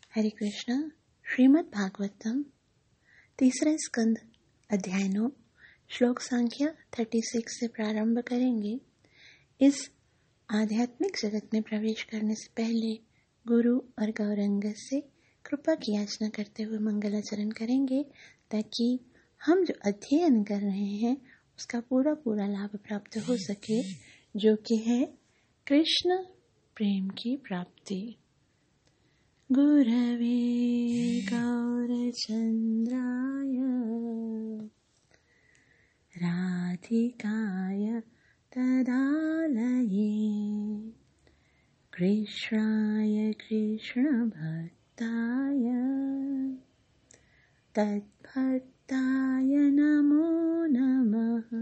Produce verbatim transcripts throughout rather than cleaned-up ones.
हरे कृष्णा। श्रीमद् भागवतम तीसरा स्कंद अध्याय नौ श्लोक संख्या छत्तीस से प्रारंभ करेंगे। इस आध्यात्मिक जगत में प्रवेश करने से पहले गुरु और गौरंग से कृपा की याचना करते हुए मंगलाचरण करेंगे, ताकि हम जो अध्ययन कर रहे हैं उसका पूरा पूरा लाभ प्राप्त हो सके, जो कि है कृष्ण प्रेम की प्राप्ति। गुरवे गौरचन्द्राय राधिकाय तदालये कृष्णाय कृष्णभक्ताय तद्भक्ताय नमो नमः।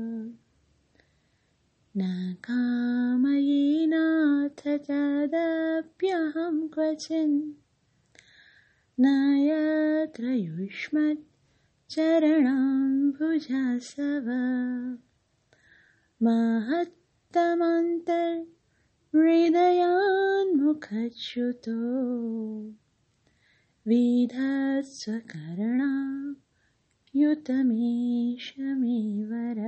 न कामयेनाथ तदप्यहं क्वचिन् न यत्र युष्मत् चरणाम्बुजासव। महत्तमन्तर्हृदयान्मुखच्युतो विधत्स्वकर्णा युतमेष मे वर।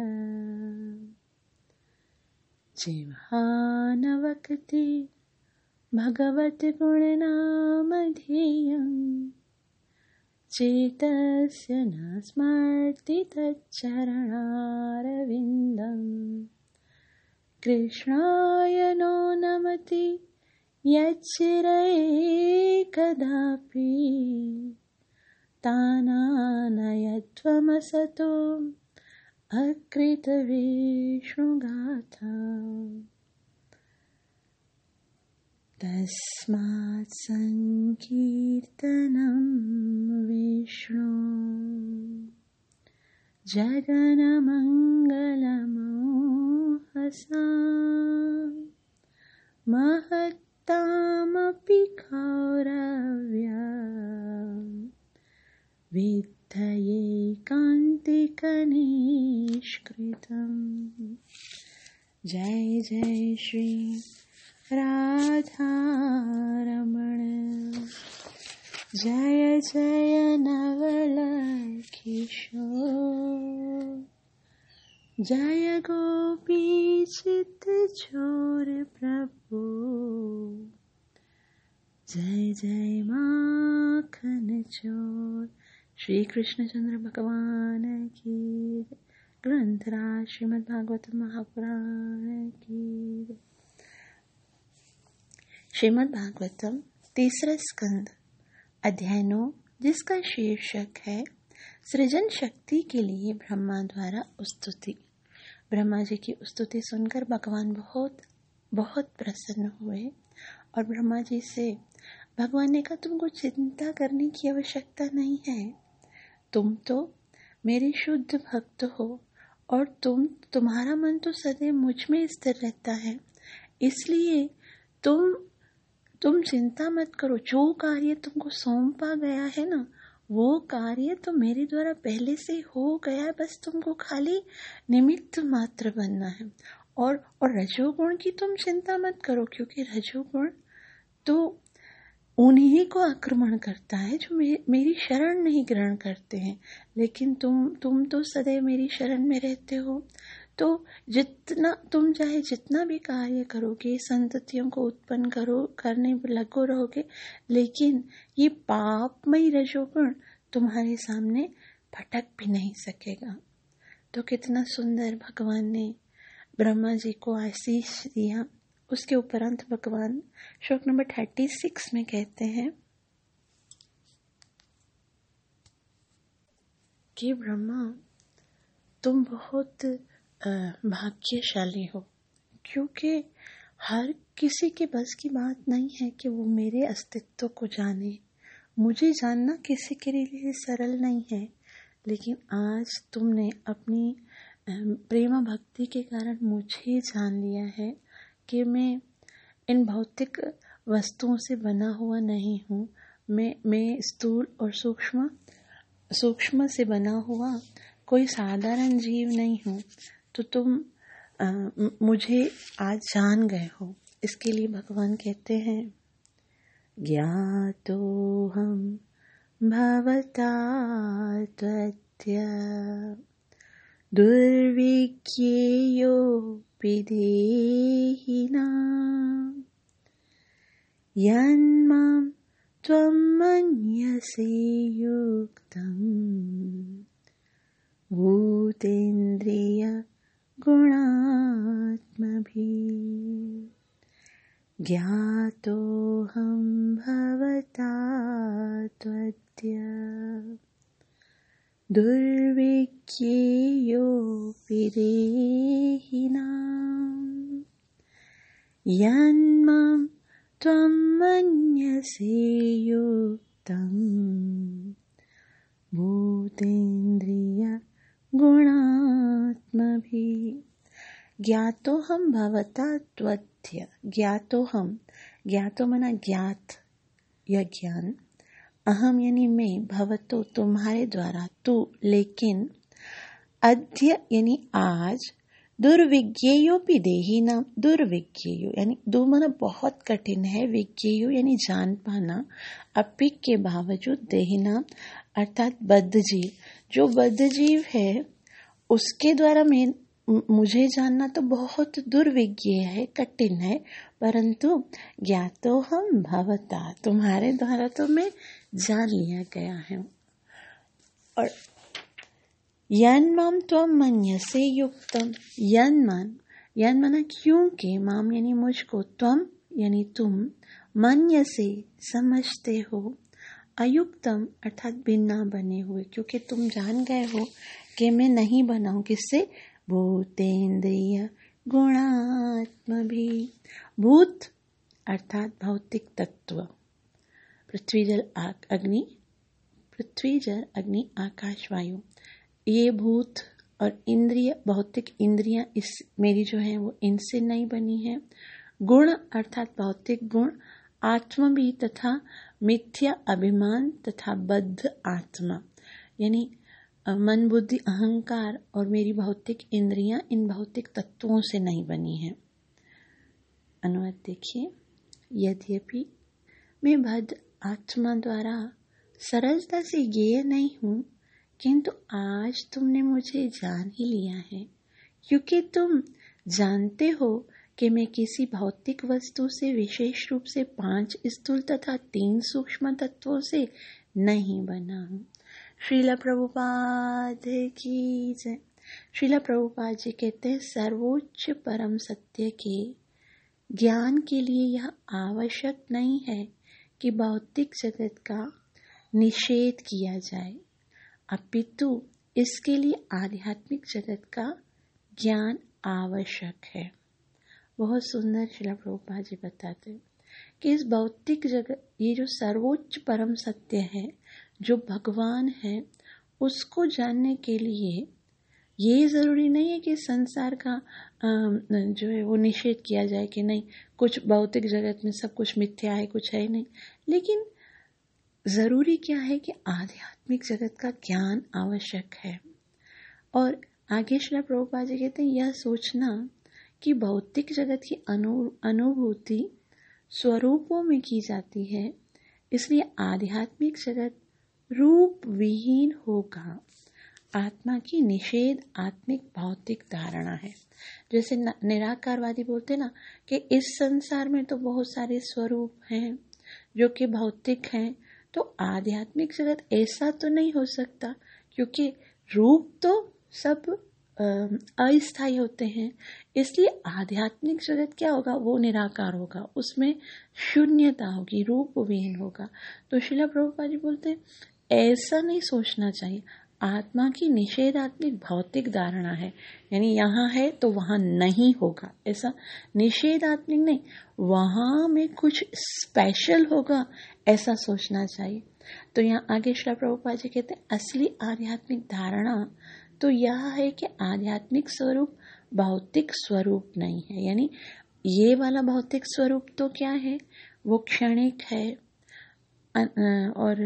जिह्वानवक्ति भगवत् गुणनामधेयम् चेतस्य न स्मर्ति तच्चरणारविन्दम्। कृष्णाय नो नमति यच्चिरये कदापि तानानयध्वमसतो अकृतविष्णुगाथा। तस्मात् संकीर्तनं विष्णु जगन्मङ्गलमोहसां महत्तामपि कौरव्यां विद्धयैकान्तिकनिष्कृतम्। जय जय श्री राधा रमण, जय जय नवल किशोर, जय गोपी चित चोर प्रभु, जय जय माखन चोर। श्री कृष्णचंद्र भगवान की ग्रंथराज श्रीमद् भागवत महापुराण की। श्रीमद् भागवतम तीसरा स्कंद अध्याय नौ, जिसका शीर्षक है सृजन शक्ति के लिए ब्रह्मा द्वारा स्तुति। ब्रह्मा जी की स्तुति सुनकर भगवान बहुत बहुत प्रसन्न हुए और ब्रह्मा जी से भगवान ने कहा, तुमको चिंता करने की आवश्यकता नहीं है, तुम तो मेरे शुद्ध भक्त हो और तुम तुम्हारा मन तो सदैव मुझ में स्थिर रहता है, इसलिए तुम तुम चिंता मत करो। जो कार्य तुमको सौंपा गया है ना, वो कार्य तो मेरे द्वारा पहले से हो गया है, बस तुमको खाली निमित्त मात्र बनना है। और और रजोगुण की तुम चिंता मत करो, क्योंकि रजोगुण तो उन्हीं को आक्रमण करता है जो मे, मेरी शरण नहीं ग्रहण करते हैं, लेकिन तुम तुम तो सदैव मेरी शरण में रहते हो। तो जितना तुम चाहे जितना भी कार्य करोगे, संततियों को उत्पन्न करो करने लगो रहोगे, लेकिन ये पापमयी रजोगुण तुम्हारे सामने फटक भी नहीं सकेगा। तो कितना सुंदर भगवान ने ब्रह्मा जी को आशीष दिया। उसके उपरांत भगवान श्लोक नंबर छत्तीस में कहते हैं कि ब्रह्मा, तुम बहुत भाग्यशाली हो, क्योंकि हर किसी के बस की बात नहीं है कि वो मेरे अस्तित्व को जाने। मुझे जानना किसी के लिए सरल नहीं है, लेकिन आज तुमने अपनी प्रेम भक्ति के कारण मुझे जान लिया है कि मैं इन भौतिक वस्तुओं से बना हुआ नहीं हूँ। मैं मैं स्थूल और सूक्ष्म सूक्ष्म से बना हुआ कोई साधारण जीव नहीं हूँ। तो तुम आ, मुझे आज जान गए हो। इसके लिए भगवान कहते हैं, ज्ञातोऽहं भवता त्वद्य दुर्विज्ञेयोऽपि देहिनां यन्मां त्वं मन्यसे युक्तं भूतेन्द्रियगुणात्मभिः ज्ञातोऽहं भवता त्वद्य दुर्विज्ञेयोऽपि देहिनां यन्मां त्वं मन्यसे युक्तं भूतेन्द्रियगुणात्मभिः ज्ञातोऽहं भवता त्वद्य। ज्ञातोऽहं, ज्ञातो मना ज्ञात या ज्ञान, अहम यानी मैं, भवतो तुम्हारे द्वारा, तू लेकिन, अद्य यानी आज, दुर्विज्ञेयोऽपि देहिनां, दुर्विज्ञेयो यानी दु मना बहुत कठिन है, विज्ञेयो यानी जान पाना, अपि के बावजूद, देहिनां अर्थात बद्ध जीव, जो बद्ध जीव है उसके द्वारा मैं मुझे जानना तो बहुत दुर्विज्ञ है, कठिन है, परंतु ज्ञातोऽहं भवता, तुम्हारे द्वारा तो मैं जान लिया गया है। और यन्मां त्वं मन्यसे युक्तम, यन्मान, यन माना क्योंकि, माम यानी मुझको, त्वम यानी तुम, मन्यसे समझते हो, अयुक्तम अर्थात बिना बने हुए, क्योंकि तुम जान गए हो कि मैं नहीं बना हूं, किससे, भूतेन्द्रिय गुणात्मभिः, भूत अर्थात भौतिक तत्व, पृथ्वी जल अग्नि, पृथ्वी जल अग्नि आकाश वायु, ये भूत, और इंद्रिय भौतिक इंद्रियां इस मेरी जो है वो इनसे नहीं बनी है। गुण अर्थात भौतिक गुण, आत्मा भी तथा मिथ्या अभिमान तथा बद्ध आत्मा, यानी मन बुद्धि अहंकार और मेरी भौतिक इंद्रियां इन भौतिक तत्वों से नहीं बनी है। अनुवाद देखिए, यद्यपि मैं बद्ध आत्मा द्वारा सरलता से ज्ञेय नहीं हूँ, किंतु आज तुमने मुझे जान ही लिया है, क्योंकि तुम जानते हो कि मैं किसी भौतिक वस्तु से विशेष रूप से पांच स्थूल तथा तीन सूक्ष्म तत्वों से नहीं बना हूँ। श्रीला प्रभुपाद की जय। श्रीला प्रभुपाद जी कहते हैं, सर्वोच्च परम सत्य के ज्ञान के लिए यह आवश्यक नहीं है कि भौतिक जगत का निषेध किया जाए, अपितु इसके लिए आध्यात्मिक जगत का ज्ञान आवश्यक है। बहुत सुंदर श्रीला प्रभुपाद जी बताते हैं कि इस भौतिक जगत, ये जो सर्वोच्च परम सत्य है, जो भगवान है, उसको जानने के लिए ये जरूरी नहीं है कि संसार का जो है वो निषेध किया जाए कि नहीं, कुछ भौतिक जगत में सब कुछ मिथ्या है, कुछ है नहीं, लेकिन जरूरी क्या है कि आध्यात्मिक जगत का ज्ञान आवश्यक है। और आगे श्रीला प्रभुपाद जी कहते हैं, यह सोचना कि भौतिक जगत की अनु अनुभूति स्वरूपों में की जाती है, इसलिए आध्यात्मिक जगत रूप विहीन होगा। आत्मा की निषेध आत्मिक भौतिक धारणा है। जैसे निराकारवादी बोलते ना कि इस संसार में तो बहुत सारे स्वरूप हैं जो कि भौतिक हैं, तो आध्यात्मिक जगत ऐसा तो नहीं हो सकता, क्योंकि रूप तो सब अस्थायी होते हैं, इसलिए आध्यात्मिक जगत क्या होगा, वो निराकार होगा, उसमें शून्यता होगी, रूप विहीन होगा। तो श्रीला प्रभुपाद जी बोलते हैं ऐसा नहीं सोचना चाहिए, आत्मा की निषेधात्मिक भौतिक धारणा है, यानी यहाँ है तो वहाँ नहीं होगा, ऐसा निषेधात्मिक नहीं, वहाँ में कुछ स्पेशल होगा, ऐसा सोचना चाहिए। तो यहाँ आगे श्रीला प्रभुपाद जी कहते हैं, असली आध्यात्मिक धारणा तो यह है कि आध्यात्मिक स्वरूप भौतिक स्वरूप नहीं है, यानी ये वाला भौतिक स्वरूप तो क्या है, वो क्षणिक है और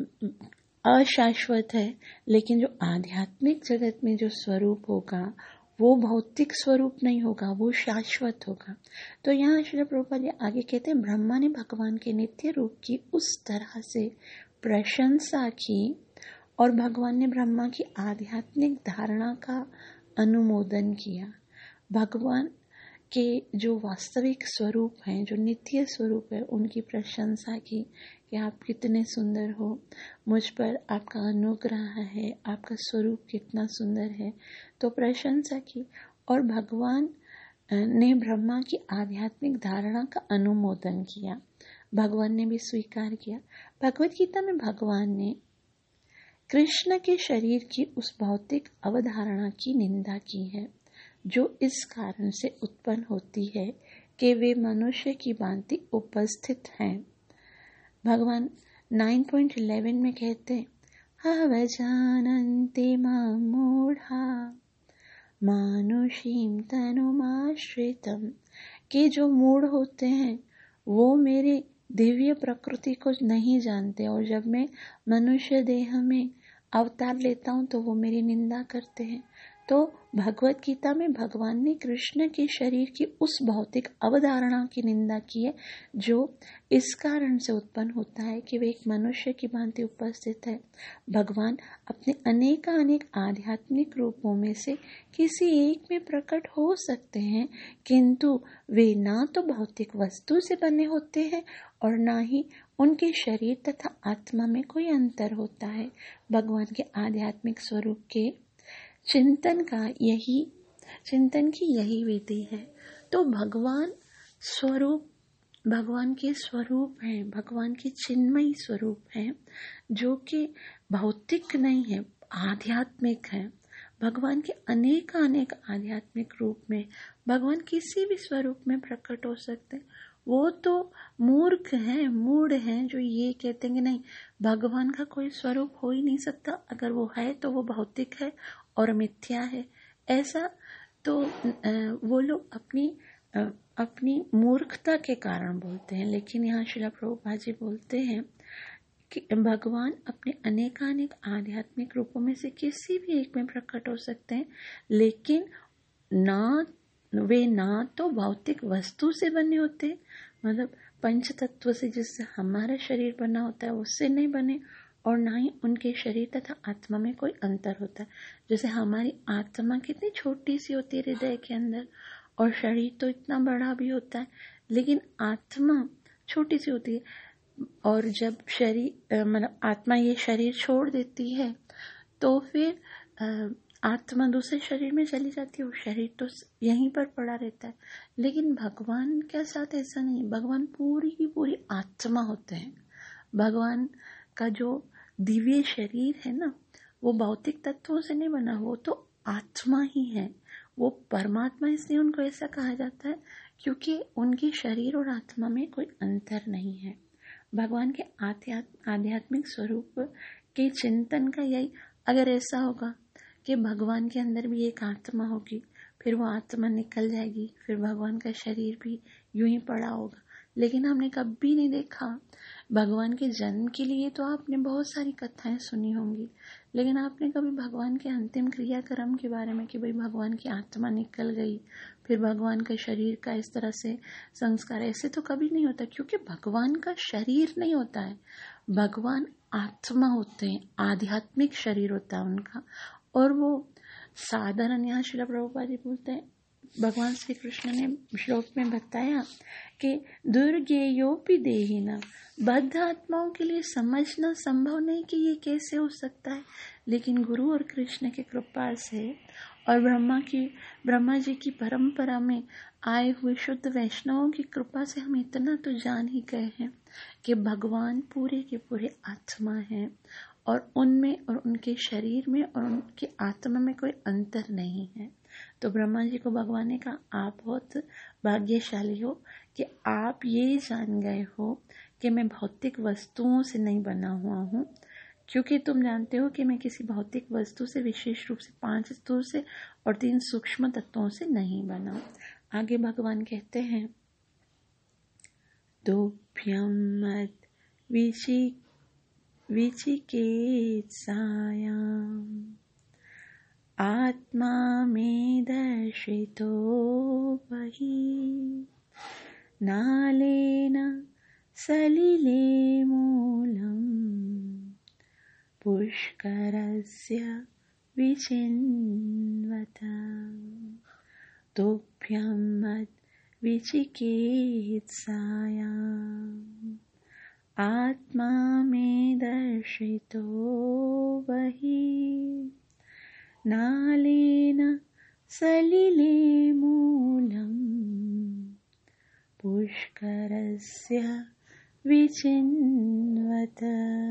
अशाश्वत है, लेकिन जो आध्यात्मिक जगत में जो स्वरूप होगा वो भौतिक स्वरूप नहीं होगा, वो शाश्वत होगा। तो यहाँ श्रील प्रभुपाद जी आगे कहते हैं, ब्रह्मा ने भगवान के नित्य रूप की उस तरह से प्रशंसा की और भगवान ने ब्रह्मा की आध्यात्मिक धारणा का अनुमोदन किया। भगवान के जो वास्तविक स्वरूप हैं, जो नित्य स्वरूप है, उनकी प्रशंसा की कि आप कितने सुंदर हो, मुझ पर आपका अनुग्रह है, आपका स्वरूप कितना सुंदर है, तो प्रशंसा की। और भगवान ने ब्रह्मा की आध्यात्मिक धारणा का अनुमोदन किया, भगवान ने भी स्वीकार किया। भगवत गीता में भगवान ने कृष्ण के शरीर की उस भौतिक अवधारणा की निंदा की है, जो इस कारण से उत्पन्न होती है कि वे मनुष्य की भांति उपस्थित हैं। भगवान नौ पॉइंट ग्यारह में कहते हैं, अवजानन्ते मां मूढ़ा मानुषीं तनुमाश्रितम्, कि जो मूढ़ होते हैं वो मेरे दिव्य प्रकृति को नहीं जानते, और जब मैं मनुष्य देह में अवतार लेता हूँ तो वो मेरी निंदा करते हैं। तो भगवत गीता में भगवान ने कृष्ण के शरीर की उस भौतिक अवधारणा की निंदा की है, जो इस कारण से उत्पन्न होता है कि वे एक मनुष्य की भांति उपस्थित है। भगवान अपने अनेक अनेक आध्यात्मिक रूपों में से किसी एक में प्रकट हो सकते हैं, किंतु वे ना तो भौतिक वस्तु से बने होते हैं और ना ही उनके शरीर तथा आत्मा में कोई अंतर होता है। भगवान के आध्यात्मिक स्वरूप के चिंतन का यही चिंतन की यही विधि है। तो भगवान स्वरूप, भगवान के स्वरूप हैं, भगवान के चिन्मयी स्वरूप हैं, जो कि भौतिक नहीं है, आध्यात्मिक है। भगवान के अनेक अनेक आध्यात्मिक रूप में भगवान किसी भी स्वरूप में प्रकट हो सकते हैं। वो तो मूर्ख हैं, मूढ़ हैं, जो ये कहते हैं कि नहीं, भगवान का कोई स्वरूप हो ही नहीं सकता, अगर वो है तो वो भौतिक है और मिथ्या है। ऐसा तो वो लोग अपनी अपनी मूर्खता के कारण बोलते हैं। लेकिन यहाँ श्रील प्रभुपाद जी बोलते हैं कि भगवान अपने अनेकानेक आध्यात्मिक रूपों में से किसी भी एक में प्रकट हो सकते हैं, लेकिन ना वे ना तो भौतिक वस्तु से बने होते, मतलब पंच तत्व से जिससे हमारा शरीर बना होता है उससे नहीं बने, और ना ही उनके शरीर तथा आत्मा में कोई अंतर होता है। जैसे हमारी आत्मा कितनी छोटी सी होती है हृदय के अंदर, और शरीर तो इतना बड़ा भी होता है, लेकिन आत्मा छोटी सी होती है। और जब शरीर मतलब आत्मा ये शरीर छोड़ देती है तो फिर आत्मा दूसरे शरीर में चली जाती है, और शरीर तो यहीं पर पड़ा रहता है। लेकिन भगवान के साथ ऐसा नहीं, भगवान पूरी की पूरी आत्मा होते हैं। भगवान का जो दिव्य शरीर है ना, वो भौतिक तत्वों से नहीं बना, वो तो आत्मा ही है, वो परमात्मा। इसलिए उनको ऐसा कहा जाता है क्योंकि उनके शरीर और आत्मा में कोई अंतर नहीं है। भगवान के आध्यात्मिक स्वरूप के चिंतन का यही, अगर ऐसा होगा कि भगवान के अंदर भी एक आत्मा होगी, फिर वो आत्मा निकल जाएगी, फिर भगवान का शरीर भी यूं ही पड़ा होगा, लेकिन हमने कभी नहीं देखा। भगवान के जन्म के लिए तो आपने बहुत सारी कथाएं सुनी होंगी, लेकिन आपने कभी भगवान के अंतिम क्रियाक्रम के बारे में कि भाई भगवान की आत्मा निकल गई, फिर भगवान का शरीर का इस तरह से संस्कार, ऐसे तो कभी नहीं होता, क्योंकि भगवान का शरीर नहीं होता है, भगवान आत्मा होते हैं, आध्यात्मिक शरीर होता है उनका। और वो साधारण, यहाँ श्रील प्रभुपाद जी बोलते हैं, भगवान श्री कृष्ण ने श्लोक में बताया कि दुर्गेयोपि देहिना, बद्ध आत्माओं के लिए समझना संभव नहीं कि ये कैसे हो सकता है, लेकिन गुरु और कृष्ण की कृपा से और ब्रह्मा की ब्रह्मा जी की परंपरा में आए हुए शुद्ध वैष्णवों की कृपा से हम इतना तो जान ही गए हैं कि भगवान पूरे के पूरे आत्मा हैं, और उनमें और उनके शरीर में और उनकी आत्मा में कोई अंतर नहीं है। तो ब्रह्मा जी को भगवान ने कहा, आप बहुत भाग्यशाली हो कि आप ये जान गए हो कि मैं भौतिक वस्तुओं से नहीं बना हुआ हूँ, क्योंकि तुम जानते हो कि मैं किसी भौतिक वस्तु से, विशेष रूप से पांच स्थूल से और तीन सूक्ष्म तत्वों से नहीं बना। आगे भगवान कहते हैं, दोभ्यम मत विचिकेत्सायाम आत्मा में दर्शितो वही नालेन सलिले मूलम पुष्करस्य विचिन्वत तोभ्यं मद् विचिकित्सायाम् आत्मा में दर्शितो वही नालेन सलिले मूलम पुष्करस्य विचिन्वत।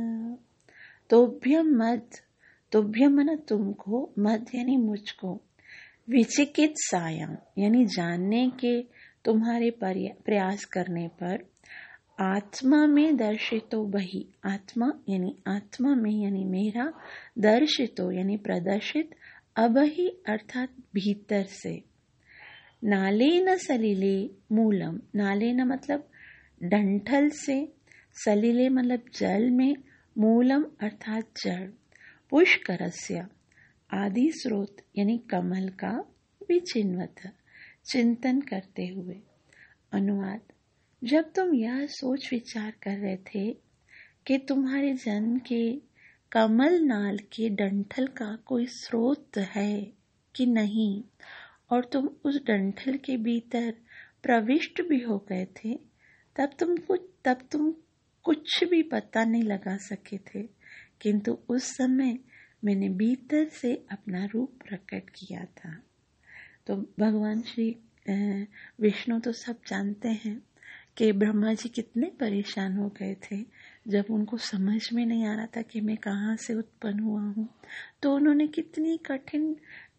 तोभ्यम मद, तोभ्यम माना तुमको, मद यानी मुझको, विचिकित्सायां यानी जानने के तुम्हारे प्रयास करने पर, आत्मा में दर्शितो वही, आत्मा यानी आत्मा में यानी मेरा, दर्शितो यानी प्रदर्शित, अबहि अर्थात भीतर से, नाले न सलिले मूलम, नाले न मतलब डंठल से, सलिले मतलब जल में, मूलम अर्थात जड़, पुष्करस्य आदि स्रोत यानी कमल का, विचिन्वत चिंतन करते हुए। अनुवाद: जब तुम यह सोच विचार कर रहे थे कि तुम्हारे जन्म के कमल नाल के डंठल का कोई स्रोत है कि नहीं, और तुम उस डंठल के भीतर प्रविष्ट भी हो गए थे, तब तुम कुछ तब तुम कुछ भी पता नहीं लगा सके थे, किंतु उस समय मैंने भीतर से अपना रूप प्रकट किया था। तो भगवान श्री विष्णु तो सब जानते हैं कि ब्रह्मा जी कितने परेशान हो गए थे जब उनको समझ में नहीं आ रहा था कि मैं कहाँ से उत्पन्न हुआ हूँ। तो उन्होंने कितनी कठिन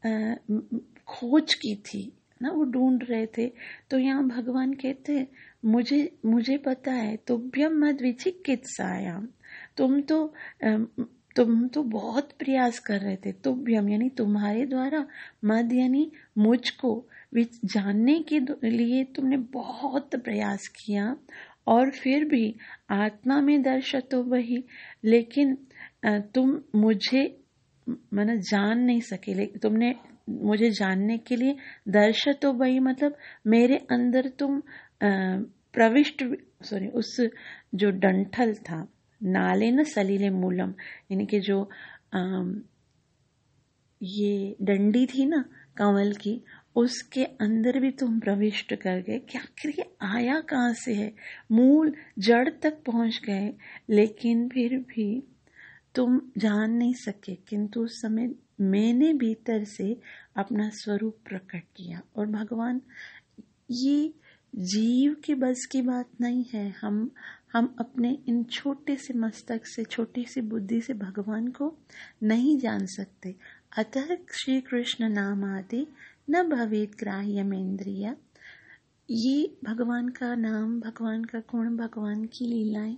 खोज की थी ना, वो ढूंढ रहे थे। तो यहाँ भगवान कहते हैं, मुझे मुझे पता है, तुभ्यम मद विचिकित्सायाम, तुम तो तुम तो बहुत प्रयास कर रहे थे, तुभ्यम यानी तुम्हारे द्वारा, मद यानी मुझको, जानने के लिए तुमने बहुत प्रयास किया, और फिर भी आत्मा में दर्शतो वही, लेकिन तुम मुझे माना जान नहीं सके, लेकिन तुमने मुझे जानने के लिए, दर्शतो वही मतलब मेरे अंदर तुम प्रविष्ट, सॉरी उस जो डंठल था, नाले न सलीले मूलम यानी कि जो आ, ये डंडी थी ना कमल की, उसके अंदर भी तुम प्रविष्ट कर गए कि आखिर ये आया कहाँ से है, मूल जड़ तक पहुंच गए, लेकिन फिर भी तुम जान नहीं सके, किंतु उस समय मैंने भीतर से अपना स्वरूप प्रकट किया। और भगवान, ये जीव के बस की बात नहीं है, हम हम अपने इन छोटे से मस्तक से, छोटी सी बुद्धि से भगवान को नहीं जान सकते। अतः श्री कृष्ण नाम आदि न भवेत ग्राह्यमेन्द्रिय, ये भगवान का नाम, भगवान का गुण, भगवान की लीलाएं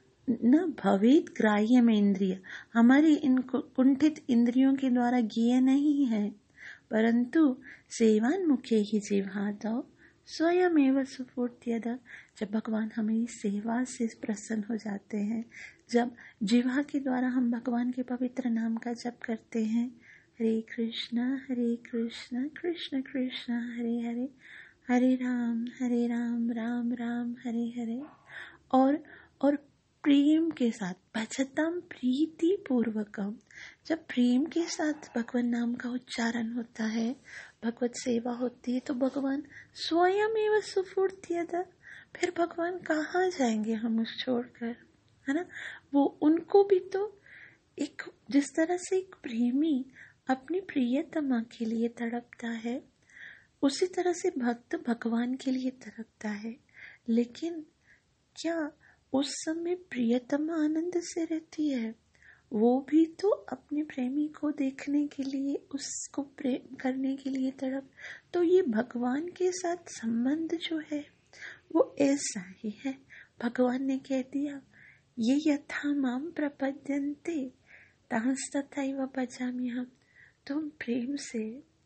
न भवेत ग्राह्यमेन्द्रिय, हमारी इन कुंठित इंद्रियों के द्वारा ज्ञेय नहीं है, परंतु सेवान मुखे ही जिह्वादौ स्वयं एवं सुपूर्त्यद, जब भगवान हमारी सेवा से प्रसन्न हो जाते हैं, जब जिह्वा के द्वारा हम भगवान के पवित्र नाम का जप करते हैं, हरे कृष्णा हरे कृष्णा कृष्ण कृष्णा हरे हरे, हरे राम हरे राम राम राम हरे हरे, और और प्रेम के साथ, भजतम प्रीति पूर्वकम, जब प्रेम के साथ भगवान नाम का उच्चारण होता है, भगवत सेवा होती है, तो भगवान स्वयं एवं सुपूर्त्यद, फिर भगवान कहाँ जाएंगे हम उस छोड़कर, है ना। वो उनको भी तो एक, जिस तरह से एक प्रेमी अपनी प्रियतमा के लिए तड़पता है, उसी तरह से भक्त भगवान के लिए तड़पता है। लेकिन क्या उस समय प्रियतमा आनंद से रहती है? वो भी तो अपने प्रेमी को देखने के लिए, उसको प्रेम करने के लिए तड़प। तो ये भगवान के साथ संबंध जो है वो ऐसा ही है। भगवान ने कह दिया, ये यथा माम प्रपद्यन्ते तांस्तथैव भजाम्यहम्, तुम प्रेम से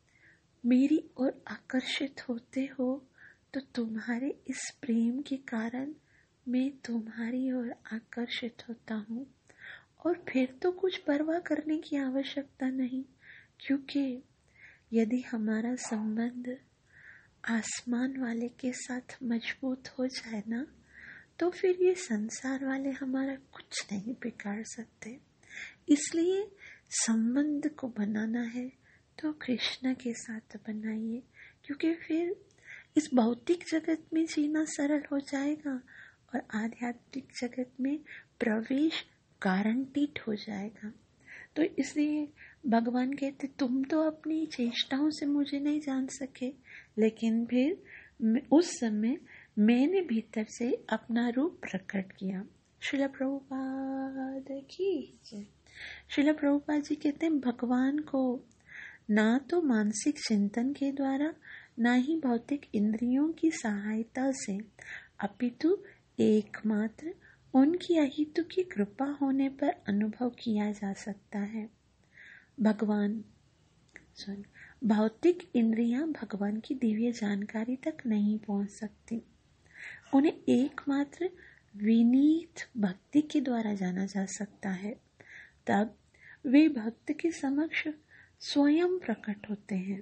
मेरी ओर आकर्षित होते हो, तो तुम्हारे इस प्रेम के कारण मैं तुम्हारी ओर आकर्षित होता हूँ, और फिर तो कुछ परवाह करने की आवश्यकता नहीं, क्योंकि यदि हमारा संबंध आसमान वाले के साथ मजबूत हो जाए ना, तो फिर ये संसार वाले हमारा कुछ नहीं बिगाड़ सकते। इसलिए संबंध को बनाना है तो कृष्ण के साथ बनाइए, क्योंकि फिर इस भौतिक जगत में जीना सरल हो जाएगा और आध्यात्मिक जगत में प्रवेश गारंटीड हो जाएगा। तो इसलिए भगवान कहते, तुम तो अपनी चेष्टाओं से मुझे नहीं जान सके, लेकिन फिर उस समय मैंने भीतर से अपना रूप प्रकट किया। श्रील प्रभुपाद की जय। श्रील प्रभुपाद जी कहते हैं, भगवान को ना तो मानसिक चिंतन के द्वारा, ना ही भौतिक इंद्रियों की सहायता से, अपितु एकमात्र उनकी अहितु की कृपा होने पर अनुभव किया जा सकता है। भगवान सुन भौतिक इंद्रियां भगवान की दिव्य जानकारी तक नहीं पहुंच सकती। उन्हें एकमात्र विनीत भक्ति के द्वारा जाना जा सकता है। तब वे भक्त के समक्ष स्वयं प्रकट होते हैं।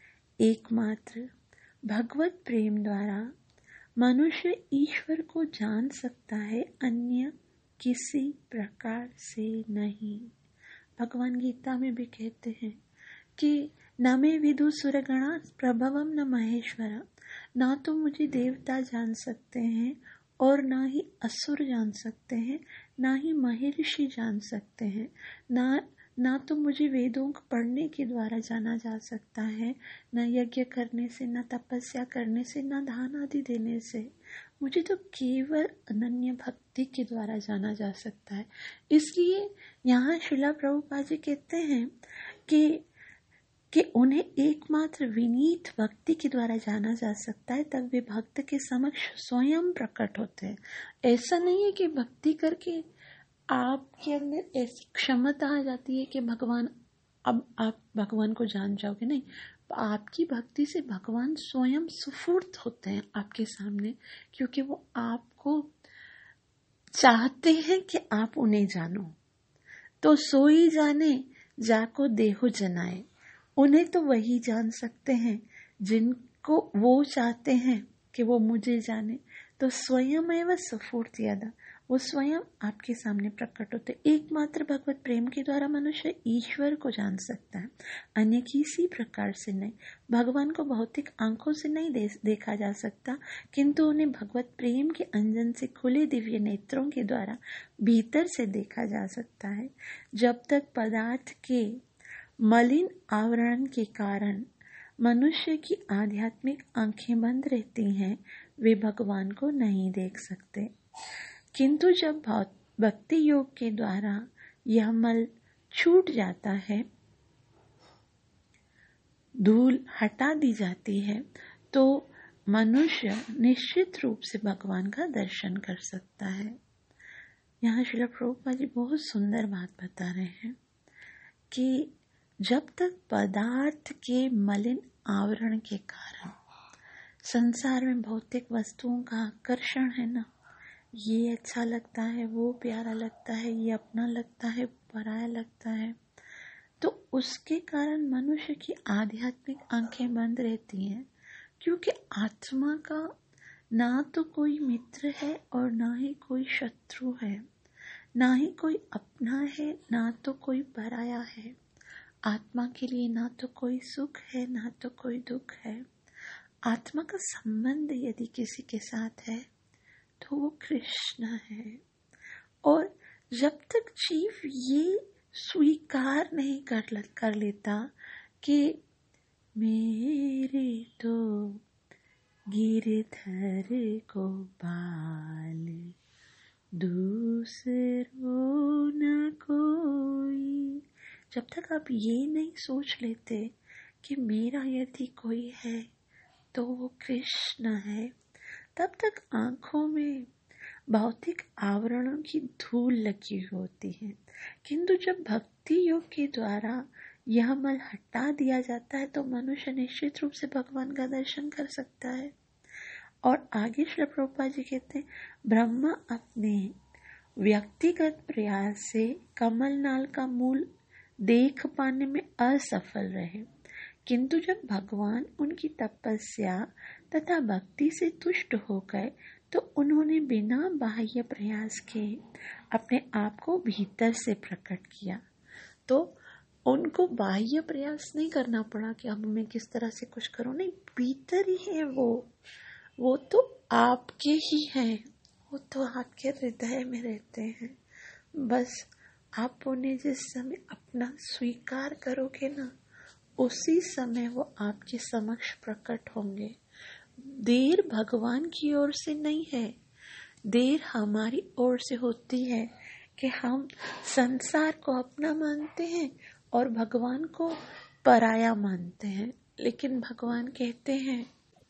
एकमात्र भगवत प्रेम द्वारा मनुष्य ईश्वर को जान सकता है, अन्य किसी प्रकार से नहीं। भगवान गीता में भी कहते हैं कि न मे विदु सुरगणा प्रभवम न महेश्वरा, ना तो मुझे देवता जान सकते हैं और ना ही असुर जान सकते हैं, ना ही महर्षि जान सकते हैं, ना ना तो मुझे वेदों को पढ़ने के द्वारा जाना जा सकता है, न यज्ञ करने से, न तपस्या करने से, न दान आदि देने से। मुझे तो केवल अनन्य भक्ति के द्वारा जाना जा सकता है। इसलिए यहाँ श्रील प्रभुपाद जी कहते हैं कि कि उन्हें एकमात्र विनीत भक्ति के द्वारा जाना जा सकता है, तब वे भक्त के समक्ष स्वयं प्रकट होते हैं। ऐसा नहीं है कि भक्ति करके आपके अंदर ऐसी क्षमता आ जाती है कि भगवान अब आप भगवान को जान जाओगे, नहीं। आपकी भक्ति से भगवान स्वयं सुफूर्त होते हैं आपके सामने, क्योंकि वो आपको चाहते हैं कि आप उन्हें जानो। तो सोई जाने जाको देहो जनाए, उन्हें तो वही जान सकते हैं जिनको वो चाहते हैं कि वो मुझे जाने। तो स्वयं एवं सुफूर्त यदा, वो स्वयं आपके सामने प्रकट होते। एकमात्र भगवत प्रेम के द्वारा मनुष्य ईश्वर को जान सकता है, अन्य किसी प्रकार से नहीं। भगवान को भौतिक आंखों से नहीं दे, देखा जा सकता, किंतु उन्हें भगवत प्रेम के अंजन से खुले दिव्य नेत्रों के द्वारा भीतर से देखा जा सकता है। जब तक पदार्थ के मलिन आवरण के कारण मनुष्य की आध्यात्मिक आंखें बंद रहती हैं, वे भगवान को नहीं देख सकते। किंतु जब भक्ति योग के द्वारा यह मल छूट जाता है, धूल हटा दी जाती है, तो मनुष्य निश्चित रूप से भगवान का दर्शन कर सकता है। यहाँ श्रील प्रभुपाद जी बहुत सुंदर बात बता रहे हैं कि जब तक पदार्थ के मलिन आवरण के कारण संसार में भौतिक वस्तुओं का आकर्षण है ना, ये अच्छा लगता है, वो प्यारा लगता है, ये अपना लगता है, पराया लगता है, तो उसके कारण मनुष्य की आध्यात्मिक आंखें बंद रहती हैं। क्योंकि आत्मा का ना तो कोई मित्र है और ना ही कोई शत्रु है, ना ही कोई अपना है, ना तो कोई पराया है। आत्मा के लिए ना तो कोई सुख है, ना तो कोई दुख है। आत्मा का संबंध यदि किसी के साथ है तो वो कृष्ण है। और जब तक जीव ये स्वीकार नहीं कर कर लेता कि मेरे तो गिरधर गोपाल दूसरो न कोई, जब तक आप ये नहीं सोच लेते कि मेरा यदि कोई है तो वो कृष्ण है, तब तक आंखों में भौतिक आवरणों की धूल लगी होती है। किंतु जब भक्ति योग के द्वारा यह मल हटा दिया जाता है तो मनुष्य निश्चित रूप से भगवान का दर्शन कर सकता है। और आगे श्री प्रभुपाद जी कहते हैं, ब्रह्मा अपने व्यक्तिगत प्रयास से कमल नाल का मूल देख पाने में असफल रहे, किंतु जब भगवान उनकी तपस्या तथा भक्ति से तुष्ट हो गए तो उन्होंने बिना बाह्य प्रयास के अपने आप को भीतर से प्रकट किया। तो उनको बाह्य प्रयास नहीं करना पड़ा कि अब मैं किस तरह से कुछ करूं, नहीं, भीतर ही है वो वो तो आपके ही है, वो तो आपके हृदय में रहते हैं। बस आप उन्हें जिस समय अपना स्वीकार करोगे ना, उसी समय वो आपके समक्ष प्रकट होंगे। देर भगवान की ओर से नहीं है, देर हमारी ओर से होती है कि हम संसार को अपना मानते हैं और भगवान को पराया मानते हैं। लेकिन भगवान कहते हैं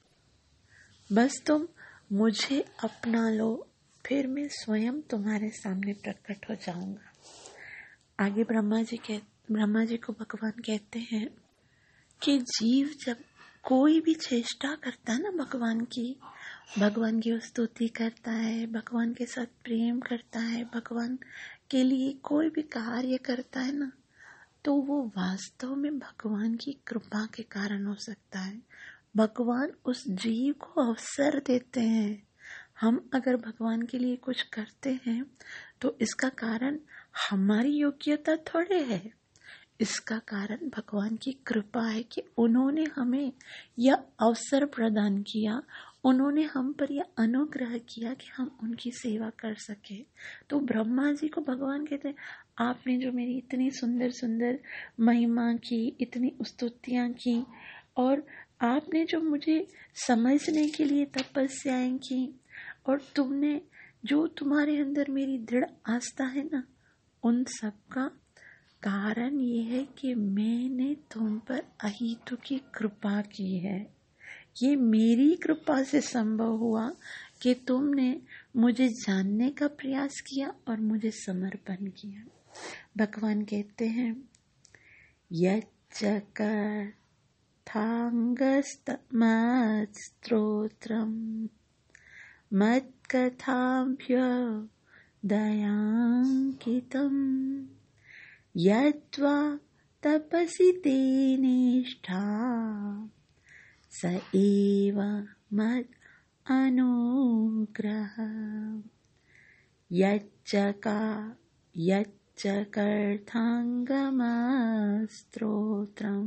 बस तुम मुझे अपना लो, फिर मैं स्वयं तुम्हारे सामने प्रकट हो जाऊंगा। आगे ब्रह्मा जी कह ब्रह्मा जी को भगवान कहते हैं कि जीव जब कोई भी चेष्टा करता है ना, भगवान की भगवान की स्तुति करता है, भगवान के साथ प्रेम करता है, भगवान के लिए कोई भी कार्य करता है ना, तो वो वास्तव में भगवान की कृपा के कारण हो सकता है। भगवान उस जीव को अवसर देते हैं। हम अगर भगवान के लिए कुछ करते हैं तो इसका कारण हमारी योग्यता थोड़े है, इसका कारण भगवान की कृपा है कि उन्होंने हमें यह अवसर प्रदान किया, उन्होंने हम पर यह अनुग्रह किया कि हम उनकी सेवा कर सके। तो ब्रह्मा जी को भगवान कहते हैं आपने जो मेरी इतनी सुंदर सुंदर महिमा की, इतनी स्तुतियां की, और आपने जो मुझे समझने के लिए तपस्याएं की, और तुमने जो तुम्हारे अंदर मेरी दृढ़ आस्था है ना, उन सब का कारण ये है कि मैंने तुम पर अहितु की कृपा की है। ये मेरी कृपा से संभव हुआ कि तुमने मुझे जानने का प्रयास किया और मुझे समर्पण किया। भगवान कहते हैं यच्चकर्थांगस्तमत्स्तोत्रम मत्कथाभ्यो दयांकितम यद्वा तपसि ते निष्ठा स एव मत् अनुग्रह यच्चका यच्चकर्थांगमस्तोत्रम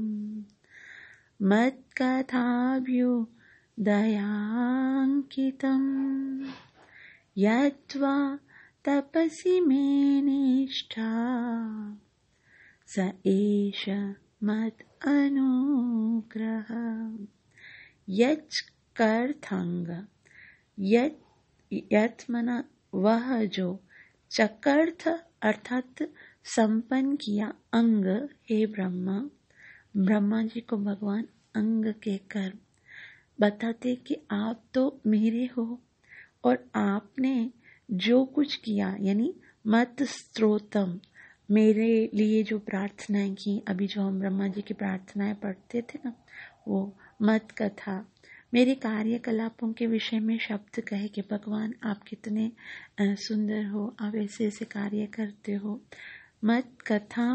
मत्कथाभ्युदयांकितम् यद्वा तपसि मे निष्ठा स एष मत् अनुग्रह। यच कर्थांग, यत यत मना वह जो, चकर्थ अर्थात संपन्न किया अंग, हे ब्रह्मा। ब्रह्मा जी को भगवान अंग के कर बताते कि आप तो मेरे हो और आपने जो कुछ किया, यानी मत स्त्रोतम, मेरे लिए जो प्रार्थनाएं की, अभी जो हम ब्रह्मा जी की प्रार्थनाएं पढ़ते थे ना, वो मत कथा, मेरे कार्यकलापों के विषय में शब्द कहे कि भगवान आप कितने सुंदर हो, आप ऐसे ऐसे कार्य करते हो। मत कथा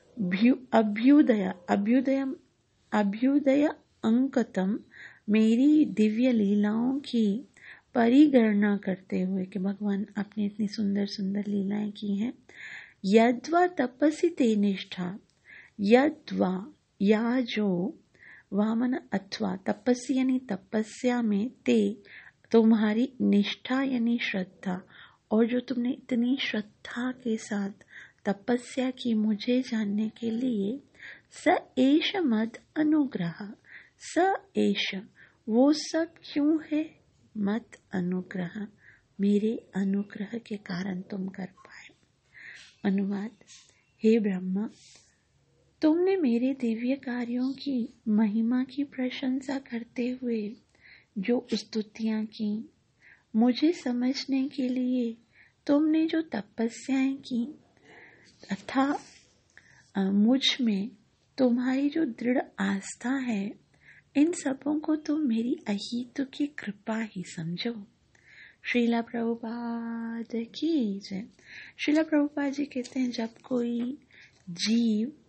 अभ्युदय अभ्युदय अभ्युदय अंकतम, मेरी दिव्य लीलाओं की परिगणना करते हुए कि भगवान आपने इतनी सुंदर सुंदर लीलाएं की हैं। यद्वा तपसि ते निष्ठा, यद्वा या जो, वामन अथवा, तपस्या यानी तपस्या में, ते तुम्हारी निष्ठा यानी श्रद्धा, और जो तुमने इतनी श्रद्धा के साथ तपस्या की मुझे जानने के लिए, स एष मद अनुग्रह, स एष वो सब क्यों है, मत अनुग्रह मेरे अनुग्रह के कारण तुम कर पाए। अनुवाद, हे ब्रह्मा, तुमने मेरे दिव्य कार्यों की महिमा की प्रशंसा करते हुए जो स्तुतियां की, मुझे समझने के लिए तुमने जो तपस्याएं की, तथा मुझ में तुम्हारी जो दृढ़ आस्था है, इन सबों को तुम मेरी अहितु की कृपा ही समझो। श्रीला प्रभुपाद की जय। श्रीला प्रभुपाद जी कहते हैं जब कोई जीव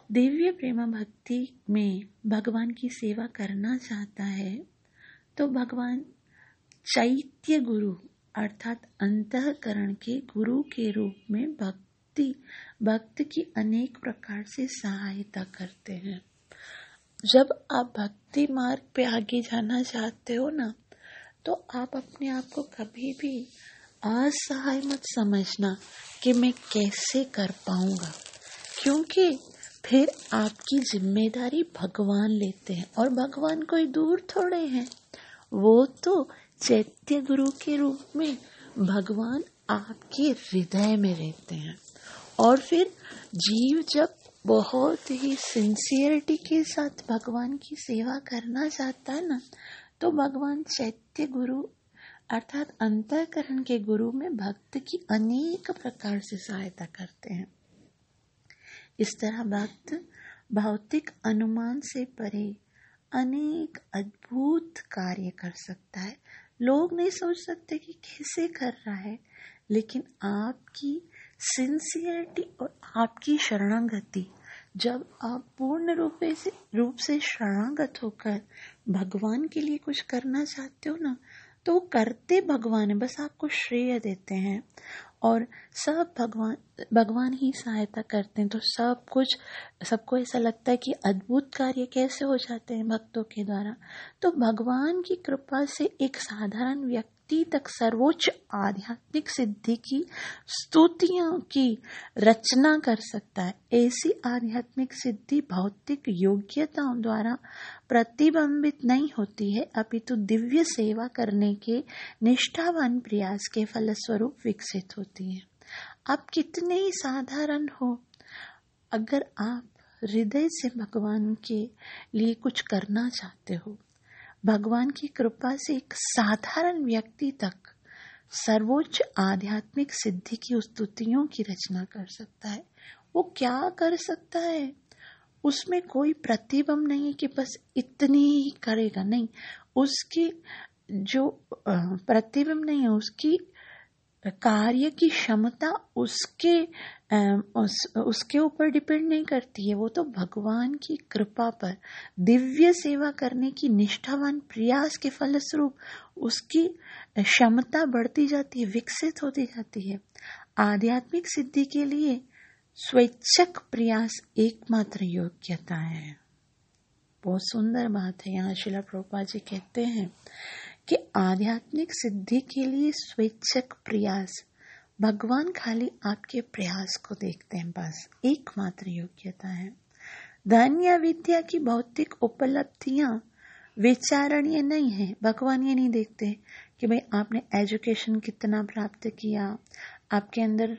दिव्य प्रेम भक्ति में भगवान की सेवा करना चाहता है तो भगवान चैत्य गुरु अर्थात अंतःकरण के गुरु के रूप में भक्ति भक्त की अनेक प्रकार से सहायता करते हैं। जब आप भक्ति मार्ग पे आगे जाना चाहते हो ना, तो आप अपने आप को कभी भी असहाय मत समझना कि मैं कैसे कर पाऊंगा, क्योंकि फिर आपकी जिम्मेदारी भगवान लेते हैं और भगवान कोई दूर थोड़े हैं, वो तो चैत्य गुरु के रूप में भगवान आपके हृदय में रहते हैं। और फिर जीव जब बहुत ही सिंसियरिटी के साथ भगवान की सेवा करना चाहता है ना, तो भगवान चैत्य गुरु अर्थात अंतःकरण के गुरु में भक्त की अनेक प्रकार से सहायता करते हैं। इस तरह भक्त भौतिक अनुमान से परे अनेक अद्भुत कार्य कर सकता है। लोग नहीं सोच सकते कि कैसे कर रहा है, लेकिन आपकी सिंसियरिटी और आपकी शरणागति, जब आप पूर्ण रूप से रूप से शरणागत होकर भगवान के लिए कुछ करना चाहते हो ना, तो करते भगवान है, बस आपको श्रेय देते हैं और सब भगवान भगवान ही सहायता करते हैं। तो सब कुछ सबको ऐसा लगता है कि अद्भुत कार्य कैसे हो जाते हैं भक्तों के द्वारा। तो भगवान की कृपा से एक साधारण व्यक्ति तक सर्वोच्च आध्यात्मिक सिद्धि की स्तुतियों की रचना कर सकता है। ऐसी आध्यात्मिक सिद्धि भौतिक योग्यताओं द्वारा प्रतिबिंबित नहीं होती है, अपितु दिव्य सेवा करने के निष्ठावान प्रयास के फलस्वरूप विकसित होती है। आप कितने ही साधारण हो, अगर आप हृदय से भगवान के लिए कुछ करना चाहते हो, भगवान की कृपा से एक साधारण व्यक्ति तक सर्वोच्च आध्यात्मिक सिद्धि की स्तुतियों की रचना कर सकता है। वो क्या कर सकता है, उसमें कोई प्रतिबंध नहीं है कि बस इतनी ही करेगा, नहीं, उसकी जो प्रतिबिंब नहीं है, उसकी कार्य की क्षमता उसके उस, उसके ऊपर डिपेंड नहीं करती है। वो तो भगवान की कृपा पर दिव्य सेवा करने की निष्ठावान प्रयास के फलस्वरूप उसकी क्षमता बढ़ती जाती है, विकसित होती जाती है। आध्यात्मिक सिद्धि के लिए स्वेच्छक प्रयास एकमात्र योग्यता है। बहुत सुंदर बात है। यहाँ श्रील प्रभुपाद जी कहते हैं कि आध्यात्मिक सिद्धि के लिए स्वेच्छक प्रयास, भगवान खाली आपके प्रयास को देखते हैं, बस एकमात्र योग्यता है। धन या विद्या की भौतिक उपलब्धियां विचारणीय नहीं है। भगवान ये नहीं देखते कि भाई आपने एजुकेशन कितना प्राप्त किया, आपके अंदर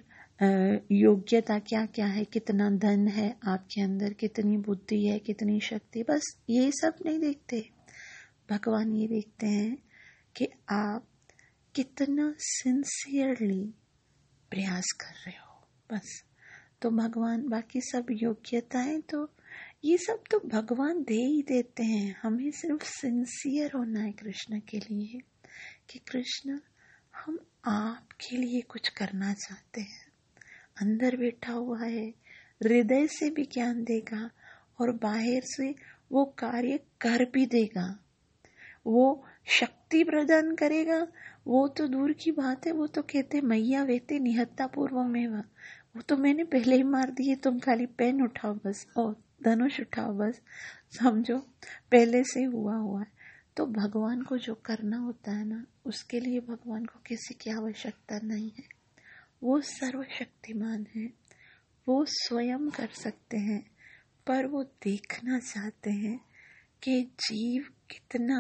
योग्यता क्या क्या है, कितना धन है आपके अंदर, कितनी बुद्धि है, कितनी शक्ति, बस ये सब नहीं देखते। भगवान ये देखते हैं कि आप कितना सिंसियरली प्रयास कर रहे हो, बस। तो भगवान बाकी सब योग्यताएं तो ये सब तो भगवान दे ही देते हैं, हमें सिर्फ सिंसियर होना है कृष्ण के लिए कि कृष्ण हम आपके लिए कुछ करना चाहते हैं। अंदर बैठा हुआ है, हृदय से भी ज्ञान देगा और बाहर से वो कार्य कर भी देगा, वो शक्ति प्रदान करेगा। वो तो दूर की बात है, वो तो कहते मैया वेते निहत्ता पूर्वमेव, वो तो मैंने पहले ही मार दिए, तुम खाली पेन उठाओ बस और धनुष उठाओ बस, समझो पहले से हुआ हुआ है। तो भगवान को जो करना होता है ना, उसके लिए भगवान को किसी की आवश्यकता नहीं है। वो सर्वशक्तिमान है, वो स्वयं कर सकते हैं, पर वो देखना चाहते हैं कि जीव कितना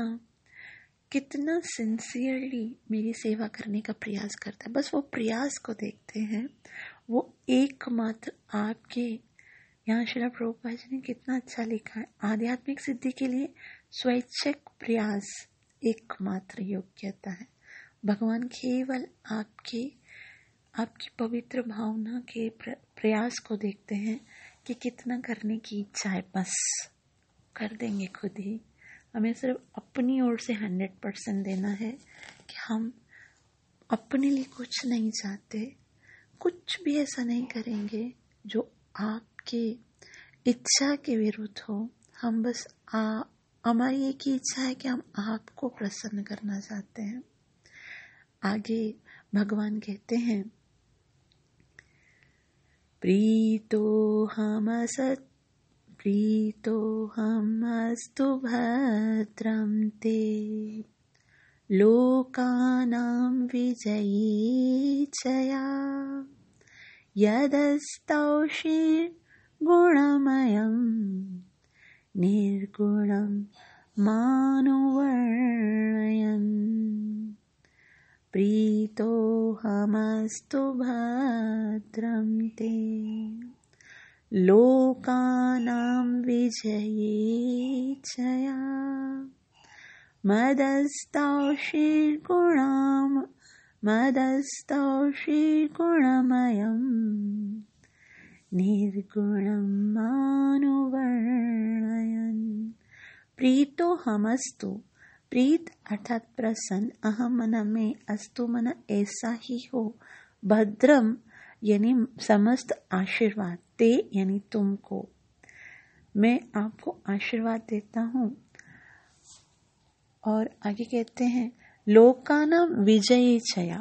कितना सिंसियरली मेरी सेवा करने का प्रयास करता है। बस वो प्रयास को देखते हैं। वो एकमात्र आपके, यहाँ श्रील प्रभुपाद जी ने कितना अच्छा लिखा है, आध्यात्मिक सिद्धि के लिए स्वैच्छिक प्रयास एकमात्र योग्यता है। भगवान केवल आपके आपकी पवित्र भावना के प्रयास को देखते हैं कि कितना करने की इच्छा है, बस कर देंगे खुद ही। हमें सिर्फ अपनी ओर से हंड्रेड परसेंट देना है कि हम अपने लिए कुछ नहीं चाहते, कुछ भी ऐसा नहीं करेंगे जो आपके इच्छा के विरुद्ध हो। हम बस आ हमारी एक ही इच्छा है कि हम आपको प्रसन्न करना चाहते हैं। आगे भगवान कहते हैं, प्रीतो हम सत प्रीतो हमस्तु भद्रं ते लोकानां विजयीच्छया यदस्तौषि गुणमयं निर्गुणं मानुवर्णयन् प्रीतोऽहमस्तु भद्रं ते लोकानां विजयीच्छया मदस्तौषिर्गुणं मदस्तौषिर्गुणमयं निर्गुणं मानुवर्णयन्। प्रीतो हमस्तु, प्रीत अर्थात प्रसन्न, अहम मन में, अस्तु मन ऐसा ही हो, भद्रम यानी समस्त आशीर्वाद, ते यानी तुमको, मैं आपको आशीर्वाद देता हूँ। और आगे कहते हैं, लोकानाम विजयी छया,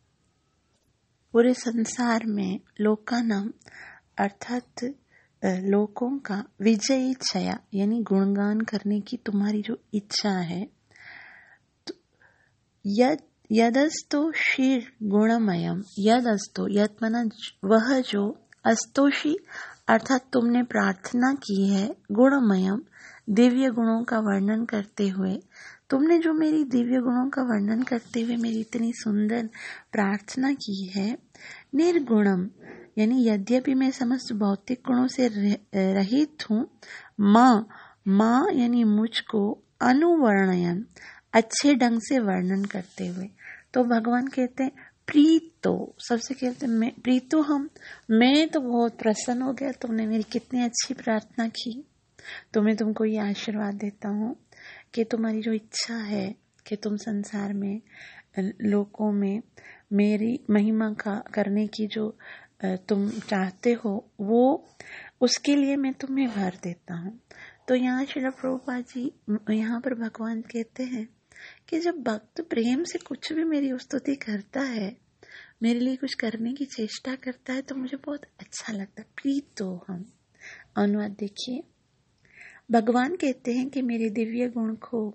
पूरे संसार में लोकानाम अर्थात लोकों का, विजयी छया यानी गुणगान करने की तुम्हारी जो इच्छा है, तो यद यदस्तो शीर गुणमयम, यदस्तो यद मना वह जो, अस्तोषी अर्थात तुमने प्रार्थना की है, गुणमयम दिव्य गुणों का वर्णन करते हुए, तुमने जो मेरी दिव्य गुणों का वर्णन करते हुए मेरी इतनी सुंदर प्रार्थना की है, निर्गुणम यानी यद्यपि मैं समस्त भौतिक गुणों से रहित हूँ, माँ माँ यानी मुझको, अनुवर्णयन अच्छे ढंग से वर्णन करते हुए। तो भगवान कहते हैं प्रीतो, सबसे कहते हैं मैं प्रीतो हम, मैं तो बहुत प्रसन्न हो गया, तुमने मेरी कितनी अच्छी प्रार्थना की। तो मैं तुमको ये आशीर्वाद देता हूँ कि तुम्हारी जो इच्छा है कि तुम संसार में लोकों में मेरी महिमा का करने की जो तुम चाहते हो, वो उसके लिए मैं तुम्हें भर देता हूँ। तो यहाँ श्रील प्रभुपाद जी, यहाँ पर भगवान कहते हैं कि जब भक्त प्रेम से कुछ भी मेरी स्तुति करता है, मेरे लिए कुछ करने की चेष्टा करता है, तो मुझे बहुत अच्छा लगता है। प्रीतो हम, अनुवाद देखिए, भगवान कहते हैं कि मेरे दिव्य गुण को,